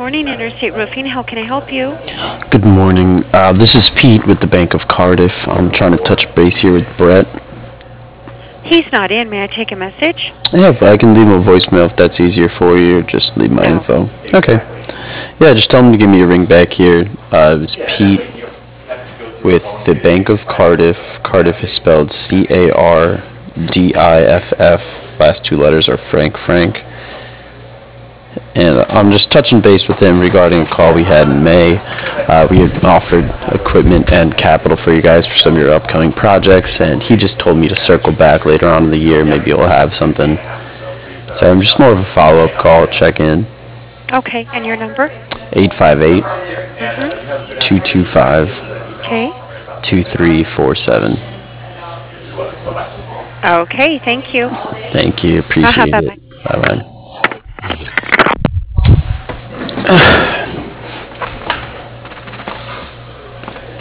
morning, Interstate Roofing. How can I help you? Good morning. This is Pete with the Bank of Cardiff. I'm trying to touch base here with Brett. He's not in. May I take a message? Yeah, but I can leave him a voicemail if that's easier for you, or just leave my No. info. Okay. Yeah, just tell him to give me a ring back here. It's Pete with the Bank of Cardiff. Cardiff is spelled Cardiff. Last two letters are Frank. And I'm just touching base with him regarding a call we had in May. We had offered equipment and capital for you guys for some of your upcoming projects, and he just told me to circle back later on in the year. Maybe you'll have something. So I'm just more of a follow-up call, check in. Okay, and your number? 858 Mm-hmm. 225 Okay. 2347. Okay, thank you. Thank you. Uh-huh, Appreciate it. bye-bye. Bye-bye.